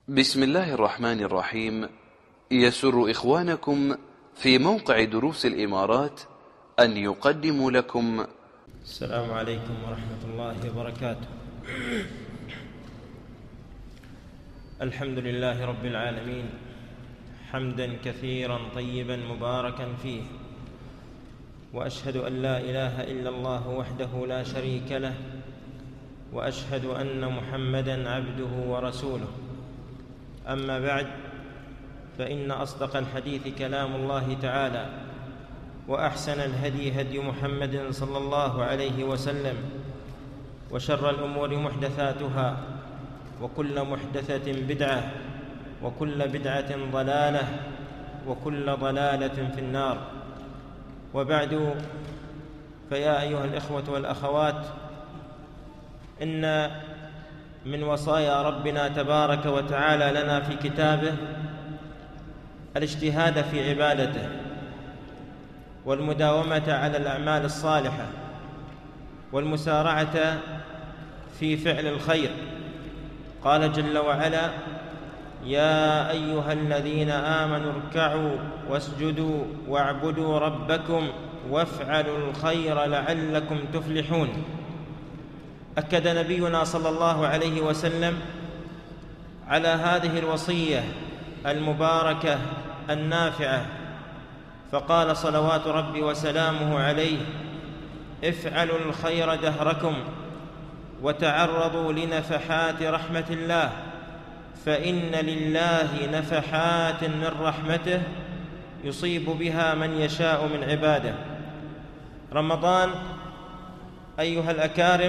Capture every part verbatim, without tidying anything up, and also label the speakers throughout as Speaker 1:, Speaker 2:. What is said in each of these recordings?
Speaker 1: بسم الله الرحمن الرحيم. يسر إخوانكم في موقع دروس الإمارات أن يقدموا لكم
Speaker 2: السلام عليكم ورحمة الله وبركاته. الحمد لله رب العالمين، حمدا كثيرا طيبا مباركا فيه، وأشهد أن لا إله إلا الله وحده لا شريك له، وأشهد أن محمدا عبده ورسوله. أما بعد، فإن أصدق الحديث كلام الله تعالى، وأحسن الهدي هدي محمد صلى الله عليه وسلم، وشر الأمور محدثاتها، وكل محدثة بدعة، وكل بدعة ضلالة، وكل ضلالة في النار. وبعد، فيا أيها الإخوة والأخوات، إن من وصايا ربنا تبارك وتعالى لنا في كتابه الاجتهاد في عبادته، والمداومة على الأعمال الصالحة، والمسارعة في فعل الخير. قال جل وعلا: يا أيها الذين آمنوا اركعوا واسجدوا واعبدوا ربكم وافعلوا الخير لعلكم تفلحون. أكد نبينا صلى الله عليه وسلم على هذه الوصية المباركة النافعة، فقال صلوات ربي وسلامه عليه: افعلوا الخير دهركم وتعرضوا لنفحات رحمة الله، فإن لله نفحات من رحمته يصيب بها من يشاء من عباده. رمضان أيها الأكارم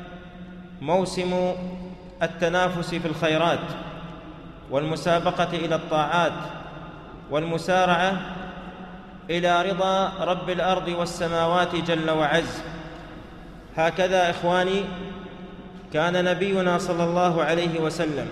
Speaker 2: موسم التنافس في الخيرات، والمسابقة إلى الطاعات، والمسارعة إلى رضا رب الأرض والسماوات جل وعز. هكذا إخواني كان نبينا صلى الله عليه وسلم،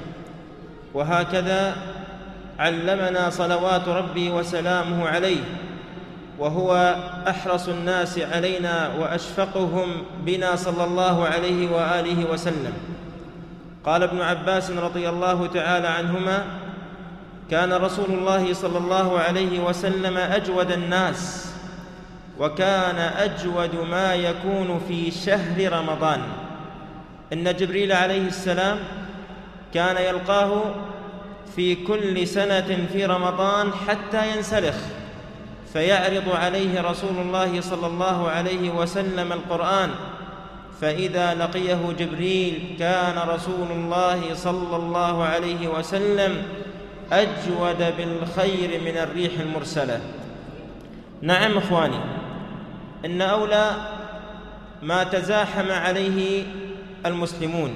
Speaker 2: وهكذا علمنا صلوات ربي وسلامه عليه، وهو أحرص الناس علينا وأشفقهم بنا صلى الله عليه وآله وسلم. قال ابن عباس رضي الله تعالى عنهما: كان رسول الله صلى الله عليه وسلم أجود الناس، وكان أجود ما يكون في شهر رمضان. إن جبريل عليه السلام كان يلقاه في كل سنة في رمضان حتى ينسلخ، فيعرض عليه رسول الله صلى الله عليه وسلم القرآن، فإذا لقيه جبريل كان رسول الله صلى الله عليه وسلم أجود بالخير من الريح المرسلة. نعم إخواني، إن أولى ما تزاحم عليه المسلمون،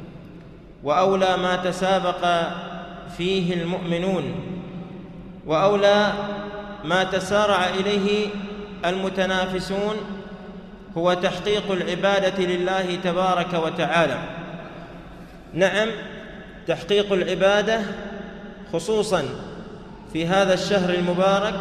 Speaker 2: وأولى ما تسابق فيه المؤمنون، وأولى ما تسارع إليه المتنافسون هو تحقيق العبادة لله تبارك وتعالى. نعم، تحقيق العبادة خصوصاً في هذا الشهر المبارك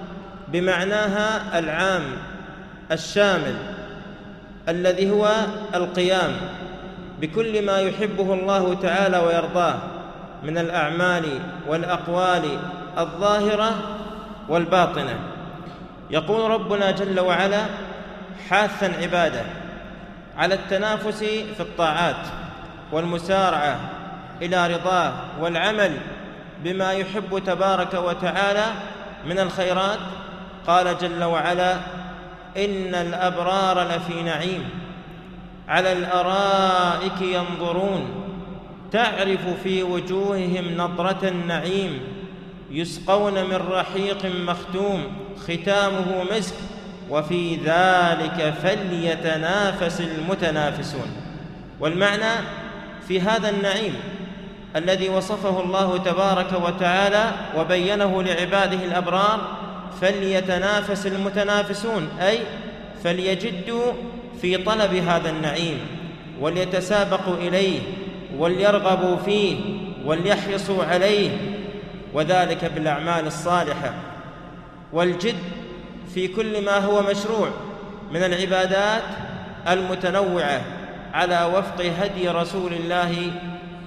Speaker 2: بمعناها العام الشامل، الذي هو القيام بكل ما يحبه الله تعالى ويرضاه من الأعمال والأقوال الظاهرة والباطنة. يقول ربنا جل وعلا حاثا عباده على التنافس في الطاعات، والمسارعة إلى رضاه، والعمل بما يحب تبارك وتعالى من الخيرات. قال جل وعلا: إن الأبرار لفي نعيم على الأرائك ينظرون تعرف في وجوههم نضرة النعيم يسقون من رحيق مختوم ختامه مسك وفي ذلك فليتنافس المتنافسون. والمعنى في هذا النعيم الذي وصفه الله تبارك وتعالى وبينه لعباده الأبرار: فليتنافس المتنافسون، أي فليجدوا في طلب هذا النعيم، وليتسابقوا إليه، وليرغبوا فيه، وليحرصوا عليه، وذلك بالأعمال الصالحة، والجد في كل ما هو مشروع من العبادات المتنوعة على وفق هدي رسول الله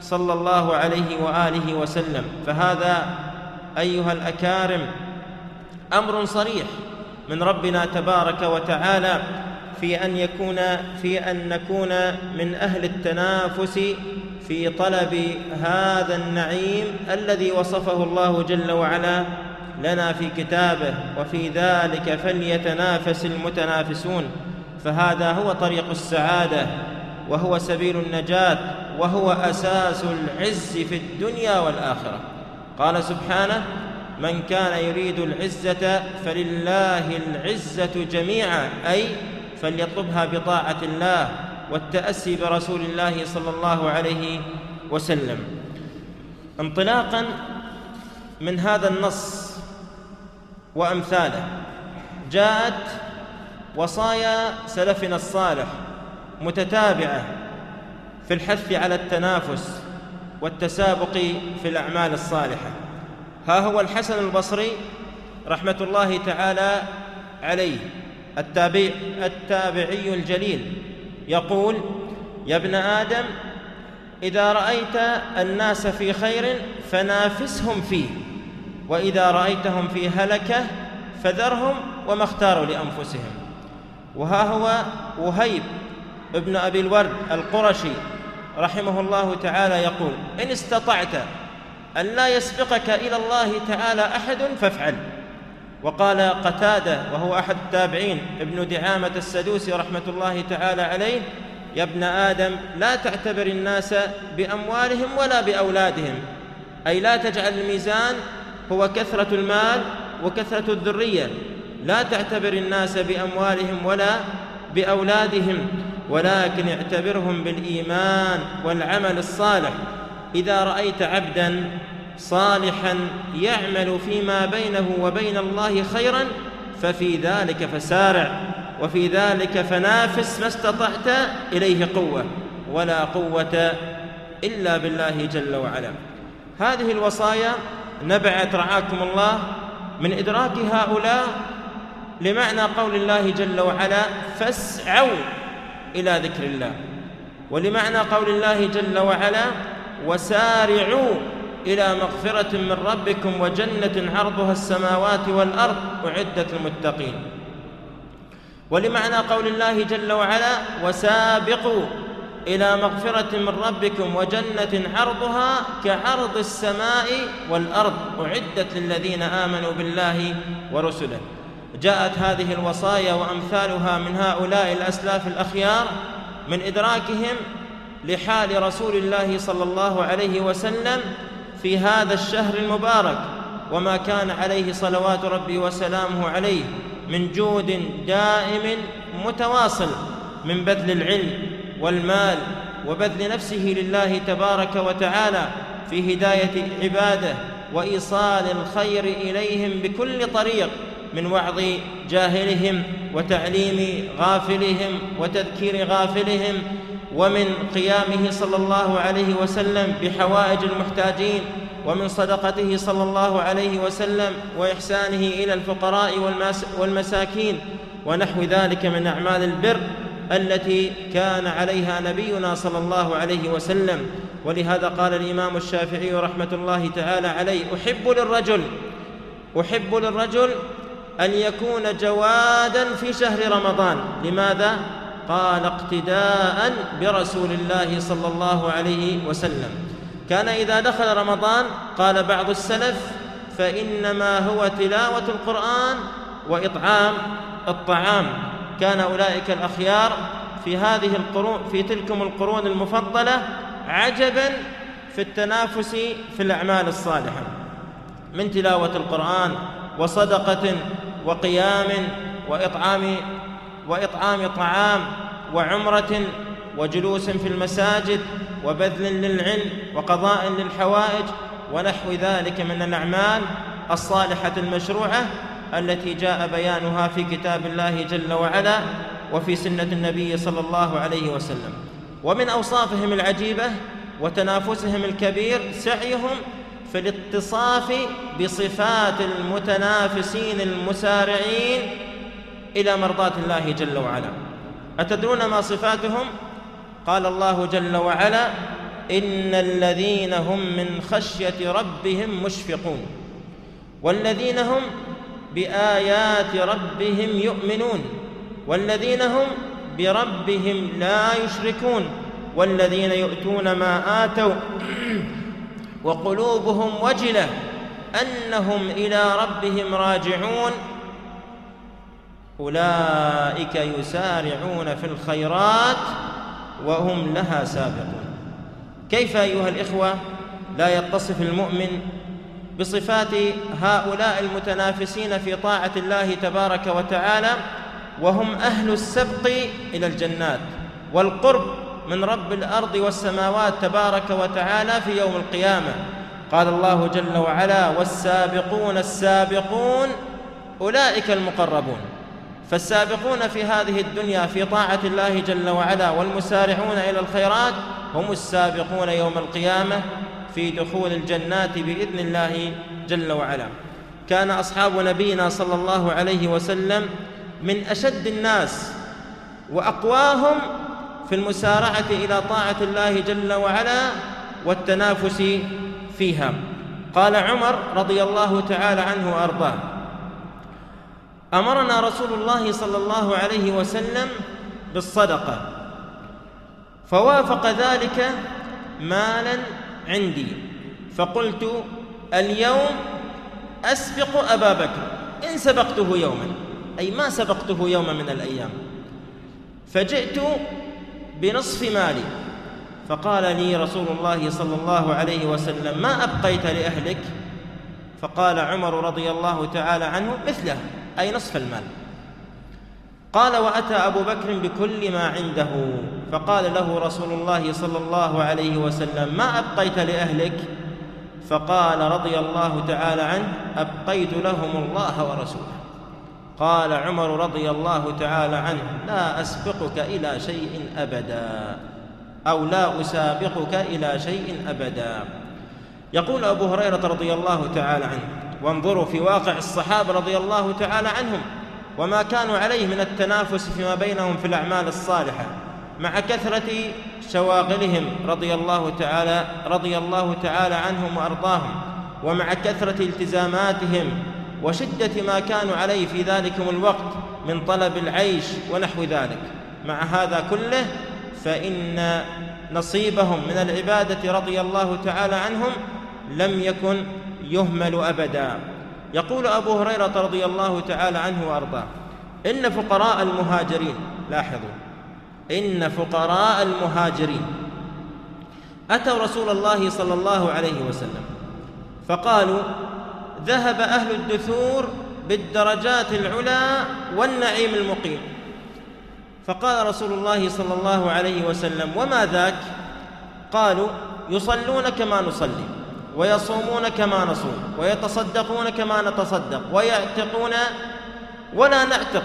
Speaker 2: صلى الله عليه وآله وسلم. فهذا أيها الأكارم أمر صريح من ربنا تبارك وتعالى في أن يكون في أن نكون من أهل التنافس في طلب هذا النعيم الذي وصفه الله جل وعلا لنا في كتابه: وفي ذلك فليتنافس المتنافسون. فهذا هو طريق السعادة، وهو سبيل النجاة، وهو أساس العز في الدنيا والآخرة. قال سبحانه: من كان يريد العزة فلله العزة جميعا، أي فليطلبها بطاعة الله والتأسي برسول الله صلى الله عليه وسلم. انطلاقا من هذا النص وأمثاله جاءت وصايا سلفنا الصالح متتابعة في الحث على التنافس والتسابق في الأعمال الصالحة. ها هو الحسن البصري رحمة الله تعالى عليه التابع التابعي الجليل يقول: يا ابن آدم، إذا رأيت الناس في خير فنافسهم فيه، وإذا رأيتهم في هلكة فذرهم وما اختاروا لأنفسهم. وها هو وهيب ابن أبي الورد القرشي رحمه الله تعالى يقول: إن استطعت أن لا يسبقك إلى الله تعالى أحد فافعل. وقال قتادة وهو أحد التابعين ابن دعامة السدوسي رحمة الله تعالى عليه: يا ابن آدم، لا تعتبر الناس بأموالهم ولا بأولادهم، أي لا تجعل الميزان هو كثرة المال وكثرة الذرية، لا تعتبر الناس بأموالهم ولا بأولادهم، ولكن اعتبرهم بالإيمان والعمل الصالح. إذا رأيت عبداً صالحاً يعمل فيما بينه وبين الله خيراً ففي ذلك فسارع، وفي ذلك فنافس ما استطعت إليه قوة، ولا قوة إلا بالله جل وعلا. هذه الوصايا نبعت رعاكم الله من إدراك هؤلاء لمعنى قول الله جل وعلا: فاسعوا إلى ذكر الله، ولمعنى قول الله جل وعلا: وسارعوا إلى مغفرة من ربكم وجنة عرضها السماوات والأرض أعدت للمتقين، ولمعنى قول الله جل وعلا: وسابقوا إلى مغفرة من ربكم وجنة عرضها كعرض السماء والأرض أعدت للذين آمنوا بالله ورسله. جاءت هذه الوصايا وأمثالها من هؤلاء الأسلاف الأخيار من إدراكهم لحال رسول الله صلى الله عليه وسلم في هذا الشهر المبارك، وما كان عليه صلوات ربي وسلامه عليه من جود دائم متواصل من بذل العلم والمال وبذل نفسه لله تبارك وتعالى في هداية عباده وإيصال الخير إليهم بكل طريق، من وعظ جاهلهم وتعليم غافلهم وتذكير غافلهم، ومن قيامه صلى الله عليه وسلم بحوائج المحتاجين، ومن صدقته صلى الله عليه وسلم وإحسانه إلى الفقراء والمساكين ونحو ذلك من أعمال البر التي كان عليها نبينا صلى الله عليه وسلم. ولهذا قال الإمام الشافعي رحمة الله تعالى عليه: أحب للرجل أحب للرجل أن يكون جوادا في شهر رمضان. لماذا؟ قال: اقتداء برسول الله صلى الله عليه وسلم. كان إذا دخل رمضان قال بعض السلف: فإنما هو تلاوة القرآن وإطعام الطعام. كان أولئك الأخيار في هذه القرون في تلكم القرون المفضلة عجبا في التنافس في الأعمال الصالحة، من تلاوة القرآن وصدقة وقيام وإطعام وإطعام طعام وعمرة وجلوس في المساجد وبذل للعلم وقضاء للحوائج ونحو ذلك من الأعمال الصالحة المشروعة التي جاء بيانها في كتاب الله جل وعلا وفي سنة النبي صلى الله عليه وسلم. ومن أوصافهم العجيبة وتنافسهم الكبير سعيهم في الاتصاف بصفات المتنافسين المسارعين إلى مرضاة الله جل وعلا. أتدرون ما صفاتهم؟ قال الله جل وعلا: إن الذين هم من خشية ربهم مشفقون والذين هم بآيات ربهم يؤمنون والذين هم بربهم لا يشركون والذين يؤتون ما آتوا وقلوبهم وجلة أنهم إلى ربهم راجعون أولئك يسارعون في الخيرات وهم لها سابقون. كيف أيها الإخوة لا يتصف المؤمن بصفات هؤلاء المتنافسين في طاعة الله تبارك وتعالى وهم أهل السبق إلى الجنات والقرب من رب الأرض والسماوات تبارك وتعالى في يوم القيامة؟ قال الله جل وعلا: والسابقون السابقون أولئك المقربون. فالسابقون في هذه الدنيا في طاعة الله جل وعلا والمسارعون إلى الخيرات هم السابقون يوم القيامة في دخول الجنات بإذن الله جل وعلا. كان أصحاب نبينا صلى الله عليه وسلم من أشد الناس وأقواهم في المسارعة إلى طاعة الله جل وعلا والتنافس فيها. قال عمر رضي الله تعالى عنه وأرضاه: أمرنا رسول الله صلى الله عليه وسلم بالصدقة فوافق ذلك مالا عندي فقلت اليوم أسبق أبا بكر إن سبقته يوما، أي ما سبقته يوما من الأيام، فجئت بنصف مالي فقال لي رسول الله صلى الله عليه وسلم: ما أبقيت لأهلك؟ فقال عمر رضي الله تعالى عنه: مثله، أي نصف المال. قال: وأتى أبو بكر بكل ما عنده فقال له رسول الله صلى الله عليه وسلم: ما أبقيت لأهلك؟ فقال رضي الله تعالى عنه: أبقيت لهم الله ورسوله. قال عمر رضي الله تعالى عنه: لا أسبقك إلى شيء أبدا، أو لا أسابقك إلى شيء أبدا. يقول أبو هريرة رضي الله تعالى عنه: وانظروا في واقع الصحابة رضي الله تعالى عنهم وما كانوا عليه من التنافس فيما بينهم في الأعمال الصالحة مع كثرة شواغلهم رضي الله تعالى رضي الله تعالى عنهم وأرضاهم، ومع كثرة التزاماتهم وشدة ما كانوا عليه في ذلكم الوقت من طلب العيش ونحو ذلك. مع هذا كله فإن نصيبهم من العبادة رضي الله تعالى عنهم لم يكن يهمل أبدا. يقول أبو هريرة رضي الله تعالى عنه وأرضاه: إن فقراء المهاجرين، لاحظوا، إن فقراء المهاجرين أتوا رسول الله صلى الله عليه وسلم فقالوا: ذهب أهل الدثور بالدرجات العلى والنعيم المقيم. فقال رسول الله صلى الله عليه وسلم: وما ذاك؟ قالوا: يصلون كما نصلي ويصومون كما نصوم ويتصدقون كما نتصدق ويعتقون ولا نعتق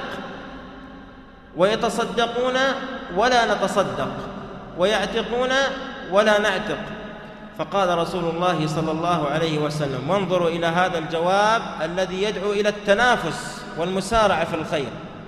Speaker 2: ويتصدقون ولا نتصدق ويعتقون ولا نعتق. فقال رسول الله صلى الله عليه وسلم: وانظروا إلى هذا الجواب الذي يدعو إلى التنافس والمسارعة في الخير: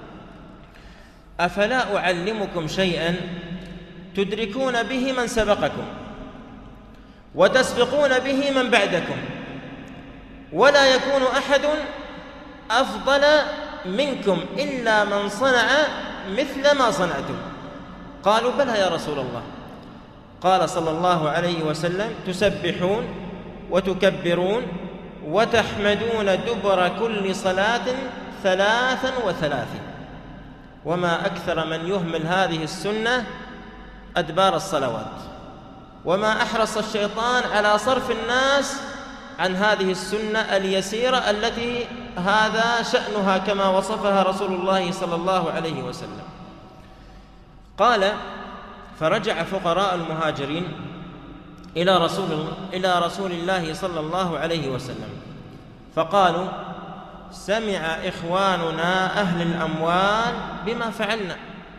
Speaker 2: أفلا أعلمكم شيئا تدركون به من سبقكم وتسبقون به من بعدكم ولا يكون أحد أفضل منكم إلا من صنع مثل ما صنعتم؟ قالوا: بلى يا رسول الله. قال صلى الله عليه وسلم: تسبحون وتكبرون وتحمدون دبر كل صلاة ثلاثا وثلاثين. وما أكثر من يهمل هذه السنة أدبار الصلوات، وما أحرص الشيطان على صرف الناس عن هذه السنة اليسيرة التي هذا شأنها كما وصفها رسول الله صلى الله عليه وسلم. قال: فرجع فقراء المهاجرين إلى رسول إلى رسول الله صلى الله عليه وسلم فقالوا: سمع إخواننا أهل الأموال بما فعلنا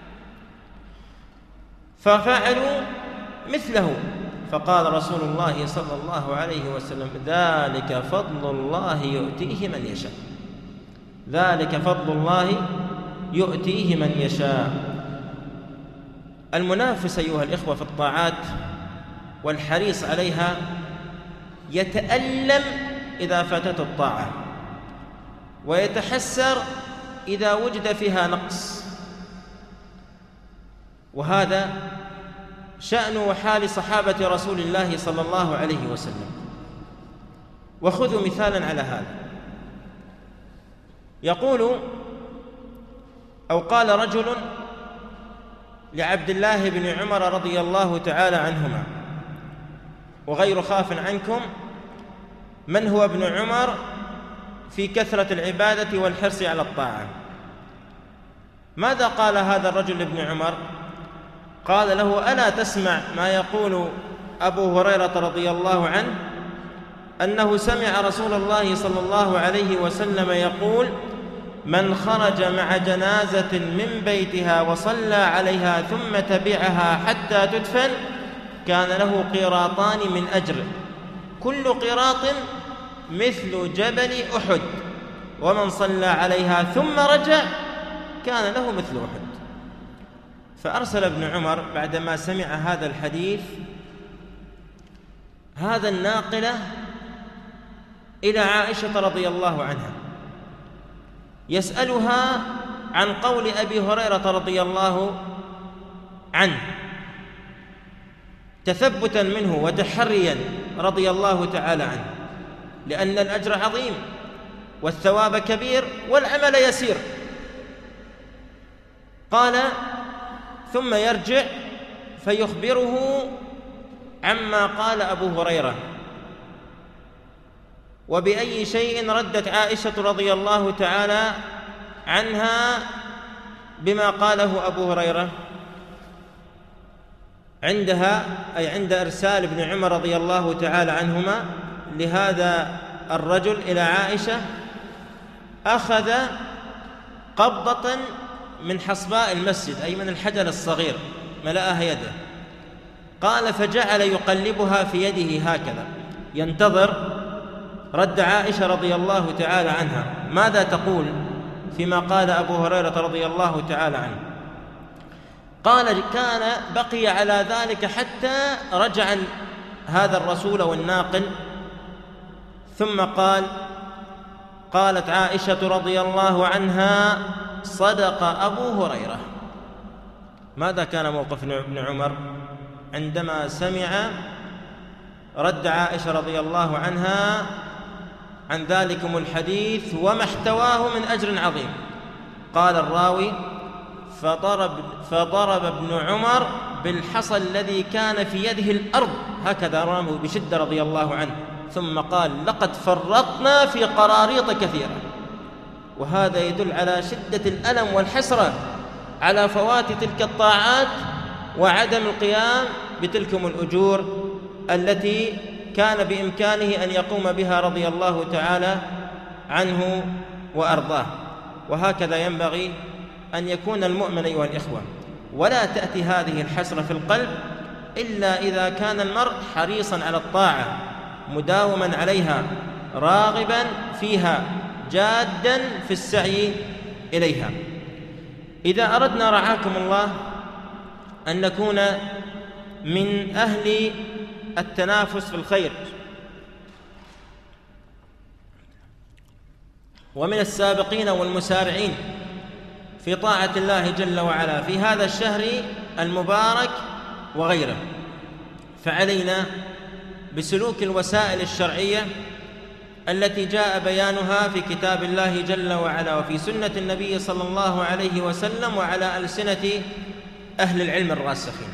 Speaker 2: ففعلوا مثله. فقال رسول الله صلى الله عليه وسلم: ذلك فضل الله يؤتيه من يشاء، ذلك فضل الله يؤتيه من يشاء. المنافس أيها الإخوة في الطاعات والحريص عليها يتألم إذا فاتته الطاعة، ويتحسر إذا وجد فيها نقص. وهذا شأن وحال صحابة رسول الله صلى الله عليه وسلم. وخذوا مثالا على هذا. يقول أو قال رجل لعبد الله بن عمر رضي الله تعالى عنهما، وغير خاف عنكم من هو ابن عمر في كثرة العبادة والحرص على الطاعة. ماذا قال هذا الرجل لابن عمر؟ قال له: ألا تسمع ما يقول أبو هريرة رضي الله عنه أنه سمع رسول الله صلى الله عليه وسلم يقول: من خرج مع جنازة من بيتها وصلى عليها ثم تبعها حتى تدفن كان له قيراطان من أجر، كل قيراط مثل جبل أحد، ومن صلى عليها ثم رجع كان له مثل أحد. فأرسل ابن عمر بعدما سمع هذا الحديث هذا الناقلة إلى عائشة رضي الله عنها يسألها عن قول أبي هريرة رضي الله عنه تثبتا منه وتحريا رضي الله تعالى عنه، لأن الأجر عظيم والثواب كبير والعمل يسير. قال: ثم يرجع فيخبره عما قال أبو هريرة. وبأي شيء ردت عائشة رضي الله تعالى عنها بما قاله أبو هريرة عندها، أي عند إرسال ابن عمر رضي الله تعالى عنهما لهذا الرجل إلى عائشة؟ أخذ قبضة من حصباء المسجد، أي من الحجر الصغير، ملأها يده. قال: فجعل يقلبها في يده هكذا ينتظر رد عائشة رضي الله تعالى عنها ماذا تقول فيما قال أبو هريرة رضي الله تعالى عنه. قال: كان بقي على ذلك حتى رجع هذا الرسول والناقل، ثم قال: قالت عائشة رضي الله عنها: صدق أبو هريرة. ماذا كان موقف ابن عمر عندما سمع رد عائشة رضي الله عنها عن ذلكم الحديث وما احتواه من أجر عظيم؟ قال الراوي: فضرب, فضرب ابن عمر بالحصى الذي كان في يده الأرض، هكذا رامه بشدة رضي الله عنه، ثم قال: لقد فرطنا في قراريط كثيرة. وهذا يدل على شدة الألم والحسرة على فوات تلك الطاعات وعدم القيام بتلكم الأجور التي كان بإمكانه أن يقوم بها رضي الله تعالى عنه وأرضاه. وهكذا ينبغي أن يكون المؤمن أيها الإخوة، ولا تأتي هذه الحسرة في القلب إلا إذا كان المرء حريصا على الطاعة مداوما عليها راغبا فيها جادا في السعي إليها. إذا أردنا رعاكم الله أن نكون من أهل التنافس في الخير ومن السابقين والمسارعين في طاعة الله جل وعلا في هذا الشهر المبارك وغيره، فعلينا بسلوك الوسائل الشرعية التي جاء بيانها في كتاب الله جل وعلا وفي سنة النبي صلى الله عليه وسلم وعلى ألسنة أهل العلم الراسخين.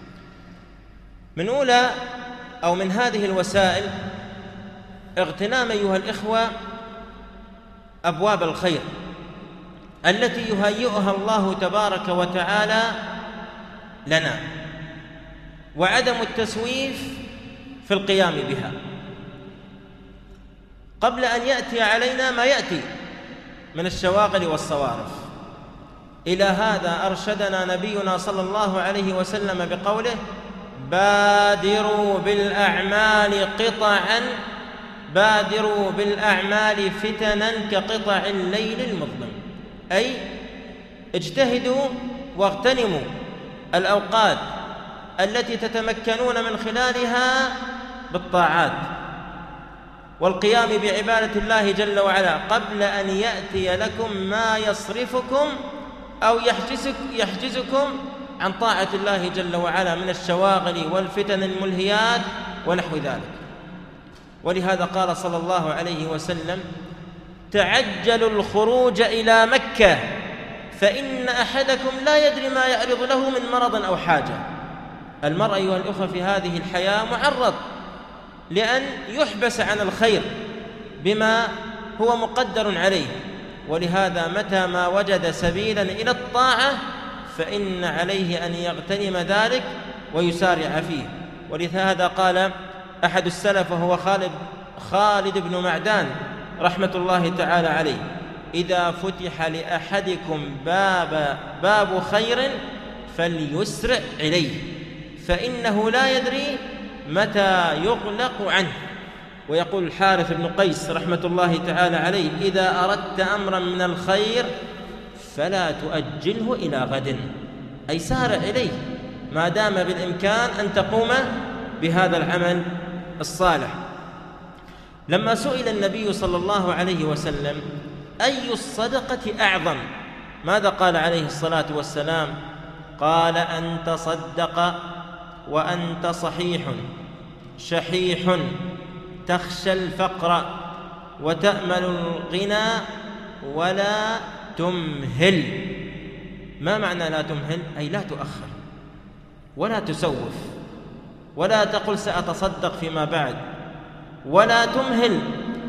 Speaker 2: من أولى أو من هذه الوسائل اغتنام أيها الإخوة أبواب الخير التي يهيئها الله تبارك وتعالى لنا، وعدم التسويف في القيام بها قبل أن يأتي علينا ما يأتي من الشواغل والصوارف. إلى هذا أرشدنا نبينا صلى الله عليه وسلم بقوله: بادروا بالأعمال قطعا بادروا بالأعمال فتنا كقطع الليل المظلم، أي اجتهدوا واغتنموا الأوقات التي تتمكنون من خلالها بالطاعات والقيام بعبادة الله جل وعلا قبل أن يأتي لكم ما يصرفكم أو يحجزكم عن طاعة الله جل وعلا من الشواغل والفتن الملهيات ونحو ذلك. ولهذا قال صلى الله عليه وسلم: تعجلوا الخروج إلى مكة فإن أحدكم لا يدري ما يعرض له من مرض أو حاجة. المرء أيها الأخوة في هذه الحياة معرض لأن يحبس عن الخير بما هو مقدر عليه، ولهذا متى ما وجد سبيلا إلى الطاعة فإن عليه أن يغتنم ذلك ويسارع فيه. ولهذا قال أحد السلف وهو خالد, خالد بن معدان رحمة الله تعالى عليه: إذا فتح لأحدكم باب, باب خير فليسرع إليه فإنه لا يدري متى يغلق عنه. ويقول الحارث بن قيس رحمة الله تعالى عليه: إذا أردت أمرا من الخير فلا تؤجله إلى غد، أي سارع إليه ما دام بالإمكان أن تقوم بهذا العمل الصالح. لما سئل النبي صلى الله عليه وسلم: أي الصدقة أعظم؟ ماذا قال عليه الصلاة والسلام؟ قال: أن تصدق وأنت صحيح شحيح تخشى الفقر وتأمل الغنى ولا تمهل. ما معنى لا تمهل؟ أي لا تؤخر ولا تسوف ولا تقل سأتصدق فيما بعد، ولا تمهل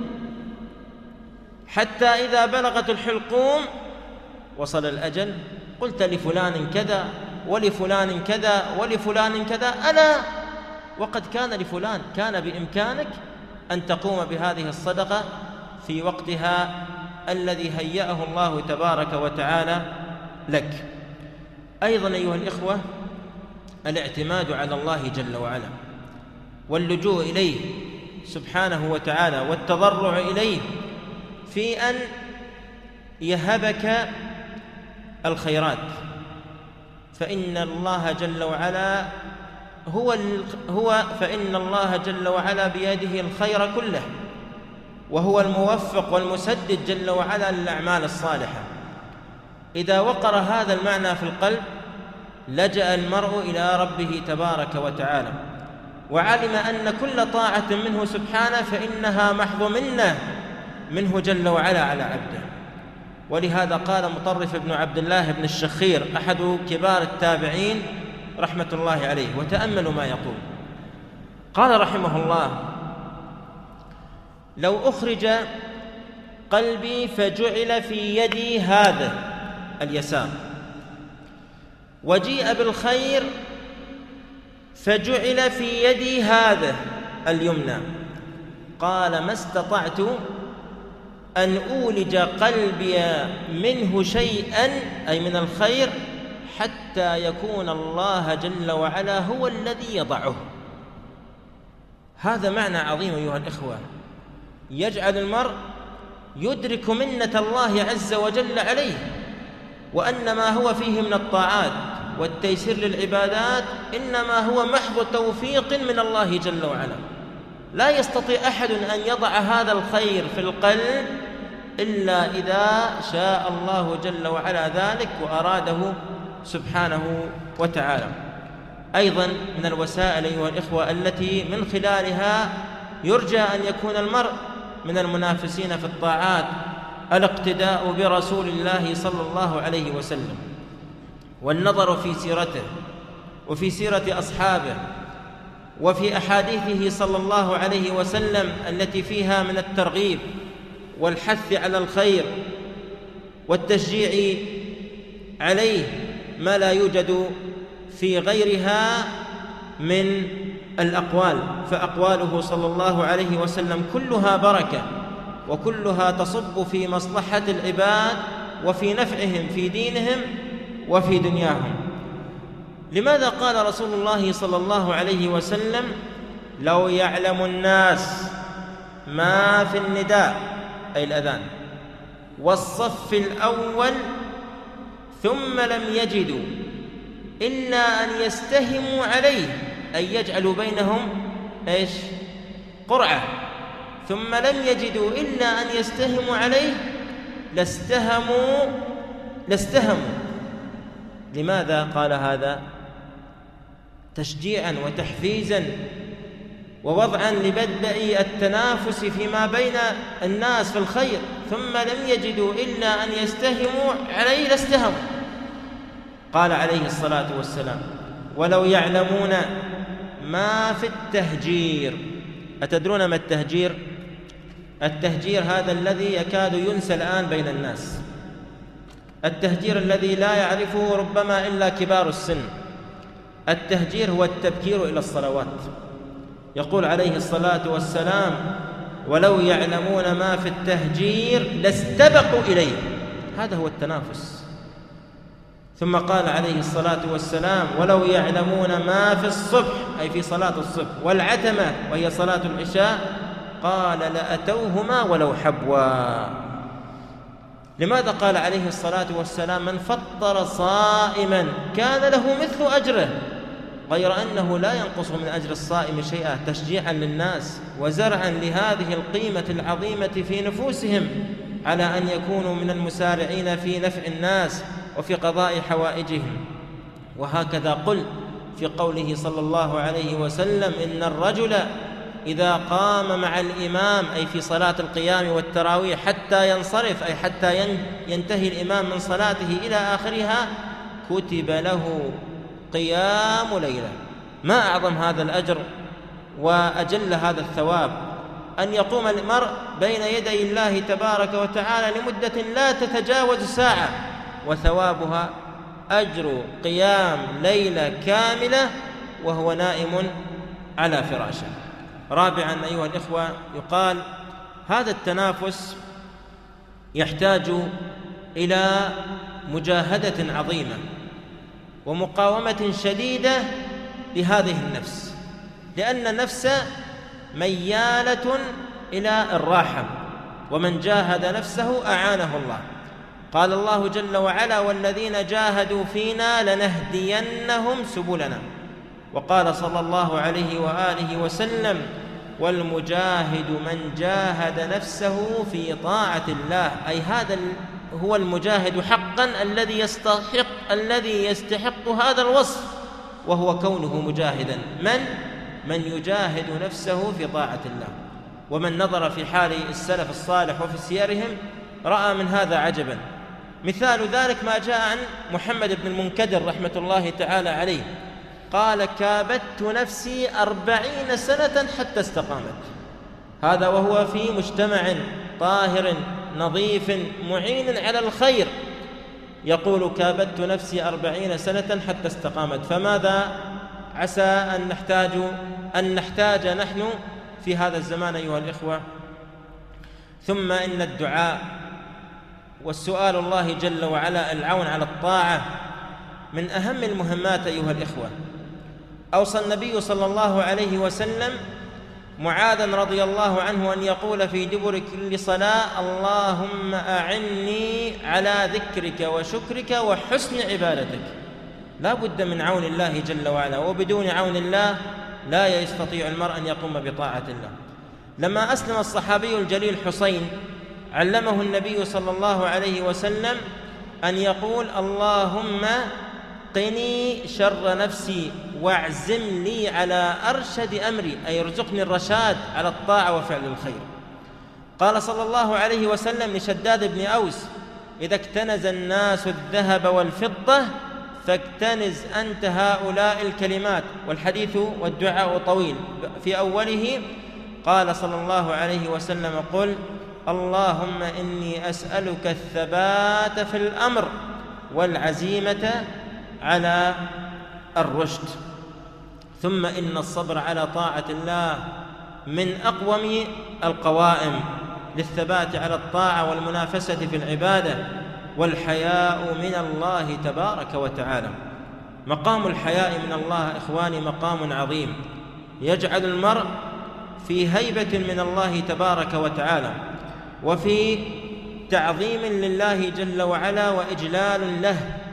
Speaker 2: حتى إذا بلغت الحلقوم وصل الأجل قلت لفلان كذا ولفلان كذا ولفلان كذا، ألا وقد كان لفلان. كان بإمكانك أن تقوم بهذه الصدقة في وقتها الذي هيأه الله تبارك وتعالى لك. أيضا أيها الإخوة، الاعتماد على الله جل وعلا واللجوء إليه سبحانه وتعالى والتضرع إليه في أن يهبك الخيرات، فإن الله جل وعلا هو هو فإن الله جل وعلا بيده الخير كله، وهو الموفق والمسدد جل وعلا للأعمال الصالحة. إذا وقر هذا المعنى في القلب لجأ المرء إلى ربه تبارك وتعالى، وعلم أن كل طاعة منه سبحانه فإنها محض منة منه جل وعلا على عبده. ولهذا قال مطرف بن عبد الله بن الشخير أحد كبار التابعين رحمة الله عليه، وتأملوا ما يقول. قال رحمه الله: لو أخرج قلبي فجعل في يدي هذا اليسار، وجيء بالخير فجعل في يدي هذا اليمنى، قال ما استطعت أن أولج قلبي منه شيئا أي من الخير حتى يكون الله جل وعلا هو الذي يضعه. هذا معنى عظيم أيها الإخوة، يجعل المرء يدرك منة الله عز وجل عليه، وأن ما هو فيه من الطاعات والتيسير للعبادات إنما هو محض توفيق من الله جل وعلا. لا يستطيع أحد أن يضع هذا الخير في القلب إلا إذا شاء الله جل وعلا ذلك وأراده سبحانه وتعالى. أيضا من الوسائل أيها الإخوة التي من خلالها يرجى أن يكون المرء من المنافسين في الطاعات الاقتداء برسول الله صلى الله عليه وسلم، والنظر في سيرته وفي سيرة أصحابه وفي أحاديثه صلى الله عليه وسلم التي فيها من الترغيب والحث على الخير والتشجيع عليه ما لا يوجد في غيرها من الأقوال. فأقواله صلى الله عليه وسلم كلها بركة، وكلها تصب في مصلحة العباد وفي نفعهم في دينهم وفي دنياهم. لماذا قال رسول الله صلى الله عليه وسلم: لو يعلم الناس ما في النداء أي الأذان والصف الأول ثم لم يجدوا إلا أن يستهموا عليه، أي يجعلوا بينهم إيش؟ قرعة، ثم لم يجدوا إلا أن يستهموا عليه لاستهموا لاستهموا لماذا قال هذا؟ تشجيعا وتحفيزا ووضعا لبدء التنافس فيما بين الناس في الخير، ثم لم يجدوا إلا أن يستهموا عليه لاستهموا. قال عليه الصلاة والسلام: ولو يعلمون ما في التهجير. أتدرون ما التهجير؟ التهجير هذا الذي يكاد ينسى الآن بين الناس، التهجير الذي لا يعرفه ربما إلا كبار السن. التهجير هو التبكير إلى الصلوات. يقول عليه الصلاة والسلام: ولو يعلمون ما في التهجير لاستبقوا إليه. هذا هو التنافس. ثم قال عليه الصلاة والسلام: ولو يعلمون ما في الصبح، أي في صلاة الصبح، والعتمة وهي صلاة العشاء، قال لأتوهما ولو حبوا. لماذا قال عليه الصلاة والسلام: من فطر صائما كان له مثل أجره، غير أنه لا ينقص من أجر الصائم شيئا، تشجيعا للناس وزرعا لهذه القيمة العظيمة في نفوسهم على أن يكونوا من المسارعين في نفع الناس وفي قضاء حوائجهم. وهكذا قل في قوله صلى الله عليه وسلم: إن الرجل إذا قام مع الإمام، أي في صلاة القيام والتراويح، حتى ينصرف، أي حتى ينتهي الإمام من صلاته إلى آخرها، كتب له قيام ليلة. ما أعظم هذا الأجر وأجل هذا الثواب، أن يقوم المرء بين يدي الله تبارك وتعالى لمدة لا تتجاوز ساعة، وثوابها أجر قيام ليلة كاملة وهو نائم على فراشه. رابعا أيها الإخوة، يقال هذا التنافس يحتاج إلى مجاهدة عظيمة ومقاومة شديدة لهذه النفس، لأن النفس ميالة إلى الراحة، ومن جاهد نفسه أعانه الله. قال الله جل وعلا: والذين جاهدوا فينا لنهدينهم سبلنا. وقال صلى الله عليه وآله وسلم: والمجاهد من جاهد نفسه في طاعة الله، أي هذا هو المجاهد حقا الذي يستحق الذي يستحق هذا الوصف، وهو كونه مجاهدا. من من يجاهد نفسه في طاعة الله. ومن نظر في حال السلف الصالح وفي سيرهم رأى من هذا عجبا. مثال ذلك ما جاء عن محمد بن المنكدر رحمة الله تعالى عليه، قال: كابدت نفسي أربعين سنة حتى استقامت. هذا وهو في مجتمع طاهر نظيف معين على الخير، يقول: كابدت نفسي أربعين سنة حتى استقامت. فماذا عسى أن نحتاج أن نحتاج نحن في هذا الزمان أيها الإخوة؟ ثم إن الدعاء والسؤال الله جل وعلا العون على الطاعة من أهم المهمات أيها الإخوة. أوصى النبي صلى الله عليه وسلم معاذا رضي الله عنه أن يقول في دبر كل صلاة: اللهم أعني على ذكرك وشكرك وحسن عبادتك. لا بد من عون الله جل وعلا، وبدون عون الله لا يستطيع المرء أن يقوم بطاعة الله. لما أسلم الصحابي الجليل حسين، علمه النبي صلى الله عليه وسلم أن يقول: اللهم قني شر نفسي واعزم لي على أرشد أمري، أي ارزقني الرشاد على الطاعة وفعل الخير. قال صلى الله عليه وسلم لشداد بن أوس: إذا اكتنز الناس الذهب والفضة فاكتنز أنت هؤلاء الكلمات. والحديث والدعاء طويل. في أوله قال صلى الله عليه وسلم: قل اللهم إني أسألك الثبات في الأمر والعزيمة على الرشد. ثم إن الصبر على طاعة الله من أقوم القوائم للثبات على الطاعة والمنافسة في العبادة. والحياء من الله تبارك وتعالى. مقام الحياء من الله إخواني مقام عظيم، يجعل المرء في هيبة من الله تبارك وتعالى، وفي تعظيم لله جل وعلا وإجلال له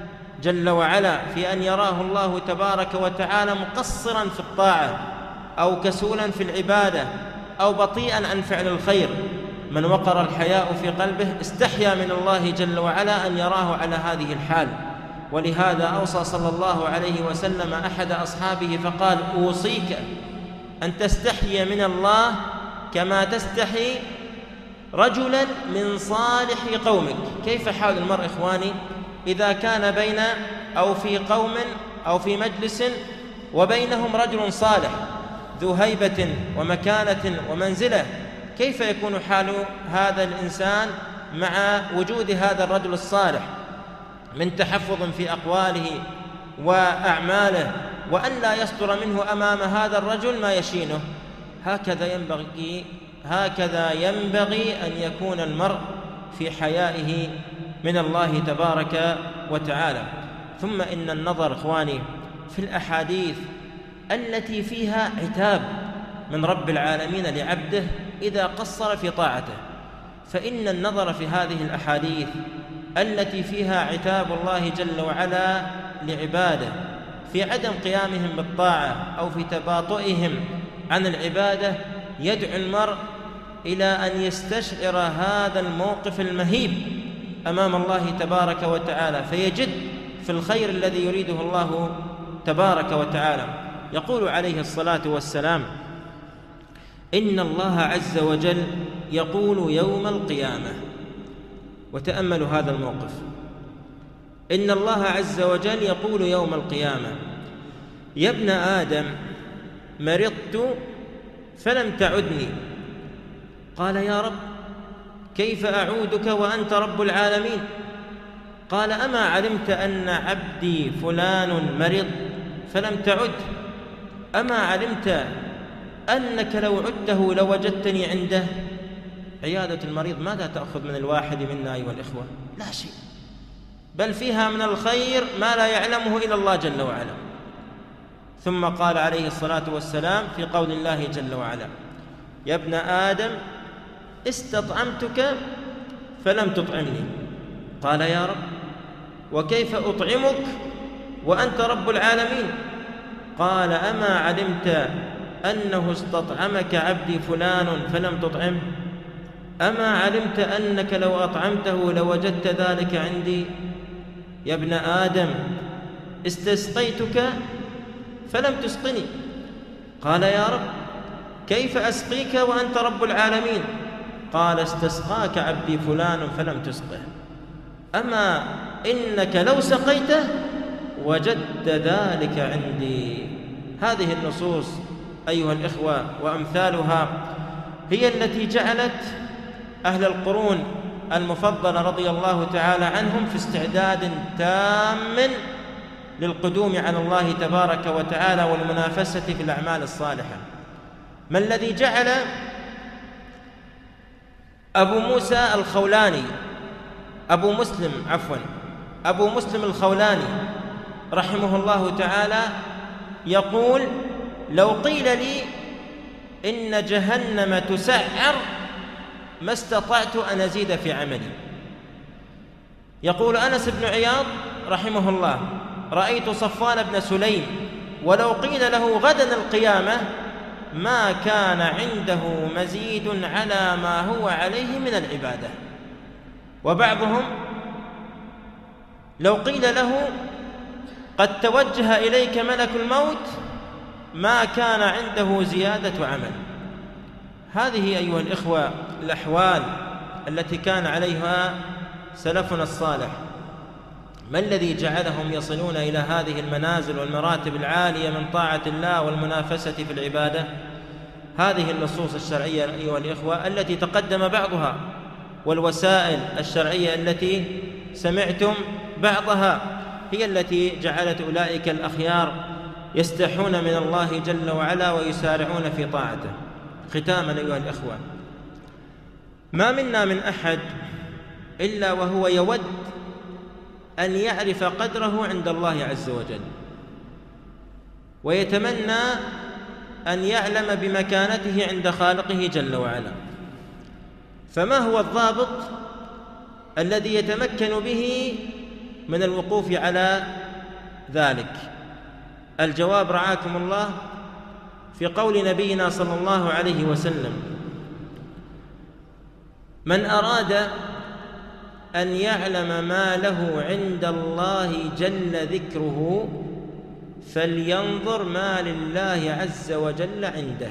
Speaker 2: جل وعلا في أن يراه الله تبارك وتعالى مقصرا في الطاعة أو كسولا في العبادة أو بطيئا عن فعل الخير. من وقر الحياء في قلبه استحيا من الله جل وعلا أن يراه على هذه الحال. ولهذا أوصى صلى الله عليه وسلم أحد أصحابه فقال: أوصيك أن تستحي من الله كما تستحي رجلا من صالح قومك. كيف حال المرء إخواني إذا كان بين أو في قوم أو في مجلس وبينهم رجل صالح ذو هيبة ومكانة ومنزلة؟ كيف يكون حال هذا الإنسان مع وجود هذا الرجل الصالح من تحفظ في أقواله وأعماله، وأن لا يصدر منه أمام هذا الرجل ما يشينه؟ هكذا ينبغي هكذا ينبغي أن يكون المرء في حيائه من الله تبارك وتعالى. ثم إن النظر إخواني في الأحاديث التي فيها عتاب من رب العالمين لعبده إذا قصر في طاعته، فإن النظر في هذه الأحاديث التي فيها عتاب الله جل وعلا لعباده في عدم قيامهم بالطاعة أو في تباطؤهم عن العبادة يدعو المرء إلى أن يستشعر هذا الموقف المهيب أمام الله تبارك وتعالى، فيجد في الخير الذي يريده الله تبارك وتعالى. يقول عليه الصلاة والسلام: إن الله عز وجل يقول يوم القيامة، وتأملوا هذا الموقف، إن الله عز وجل يقول يوم القيامة: يا ابن آدم مرضت فلم تعدني. قال: يا رب كيف أعودك وأنت رب العالمين؟ قال: أما علمت أن عبدي فلان مرض فلم تعد؟ أما علمت أنك لو عدته لوجدتني عنده؟ عيادة المريض ماذا تأخذ من الواحد منا أيها الإخوة؟ لا شيء، بل فيها من الخير ما لا يعلمه إلا الله جل وعلا. ثم قال عليه الصلاة والسلام في قول الله جل وعلا: يا ابن آدم استطعمتك فلم تطعمني. قال: يا رب وكيف أطعمك وأنت رب العالمين؟ قال: أما علمت أنه استطعمك عبدي فلان فلم تطعمه؟ أما علمت أنك لو أطعمته لوجدت ذلك عندي؟ يا ابن آدم استسقيتك فلم تسقني. قال: يا رب كيف أسقيك وأنت رب العالمين؟ قال: استسقاك عبدي فلان فلم تسقه. أما إنك لو سقيته وجدت ذلك عندي. هذه النصوص أيها الإخوة وأمثالها هي التي جعلت أهل القرون المفضلة رضي الله تعالى عنهم في استعداد تام للقدوم على الله تبارك وتعالى والمنافسة في الأعمال الصالحة. ما الذي جعل أبو موسى الخولاني أبو مسلم عفوا أبو مسلم الخولاني رحمه الله تعالى يقول: لو قيل لي إن جهنم تسعر ما استطعت أن أزيد في عملي. يقول أنس بن عياض رحمه الله: رأيت صفوان بن سليم ولو قيل له غدا القيامة ما كان عنده مزيد على ما هو عليه من العبادة. وبعضهم لو قيل له قد توجه إليك ملك الموت ما كان عنده زيادة عمل. هذه أيها الإخوة الأحوال التي كان عليها سلفنا الصالح. ما الذي جعلهم يصلون إلى هذه المنازل والمراتب العالية من طاعة الله والمنافسة في العبادة؟ هذه النصوص الشرعية أيها الإخوة التي تقدم بعضها، والوسائل الشرعية التي سمعتم بعضها، هي التي جعلت أولئك الأخيار يستحون من الله جل وعلا ويسارعون في طاعته. ختاما أيها الإخوة، ما منا من أحد إلا وهو يود أن يعرف قدره عند الله عز وجل، ويتمنى أن يعلم بمكانته عند خالقه جل وعلا. فما هو الضابط الذي يتمكن به من الوقوف على ذلك؟ الجواب رعاكم الله في قول نبينا صلى الله عليه وسلم: من أراد أن يعلم ما له عند الله جل ذكره فلينظر ما لله عز وجل عنده.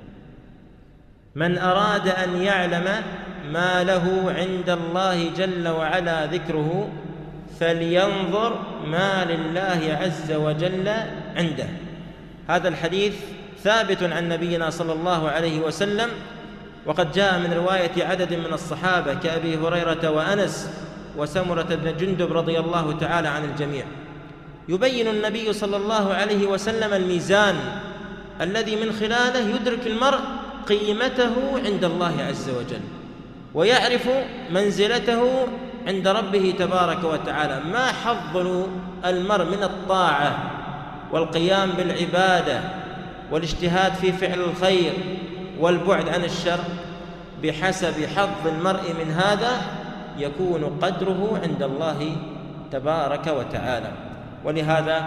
Speaker 2: من أراد أن يعلم ما له عند الله جل وعلا ذكره فلينظر ما لله عز وجل عنده. هذا الحديث ثابت عن نبينا صلى الله عليه وسلم، وقد جاء من رواية عدد من الصحابة كأبي هريرة وأنس وسمرة بن جندب رضي الله تعالى عن الجميع. يبين النبي صلى الله عليه وسلم الميزان الذي من خلاله يدرك المرء قيمته عند الله عز وجل، ويعرف منزلته عند ربه تبارك وتعالى. ما حظ المرء من الطاعة والقيام بالعبادة والاجتهاد في فعل الخير والبعد عن الشر؟ بحسب حظ المرء من هذا يكون قدره عند الله تبارك وتعالى. ولهذا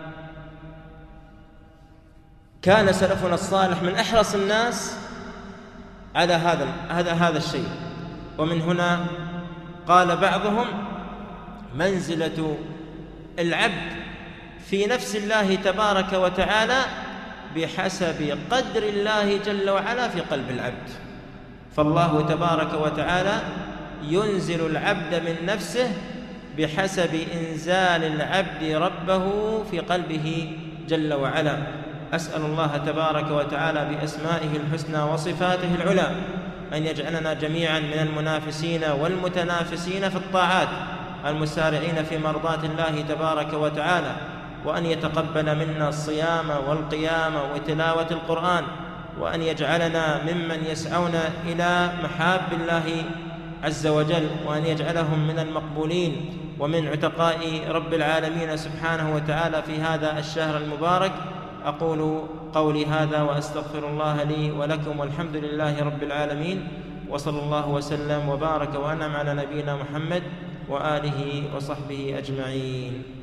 Speaker 2: كان سلفنا الصالح من أحرص الناس على هذا هذا هذا الشيء. ومن هنا قال بعضهم: منزلة العبد في نفس الله تبارك وتعالى بحسب قدر الله جل وعلا في قلب العبد. فالله تبارك وتعالى ينزل العبد من نفسه بحسب إنزال العبد ربه في قلبه جل وعلا. أسأل الله تبارك وتعالى بأسمائه الحسنى وصفاته العلى أن يجعلنا جميعا من المنافسين والمتنافسين في الطاعات المسارعين في مرضاة الله تبارك وتعالى، وأن يتقبل منا الصيام والقيام وتلاوة القرآن، وأن يجعلنا ممن يسعون إلى محاب الله عز وجل، وأن يجعلهم من المقبولين ومن عتقاء رب العالمين سبحانه وتعالى في هذا الشهر المبارك. أقول قولي هذا وأستغفر الله لي ولكم، والحمد لله رب العالمين، وصلى الله وسلم وبارك وأنعم على نبينا محمد وآله وصحبه أجمعين.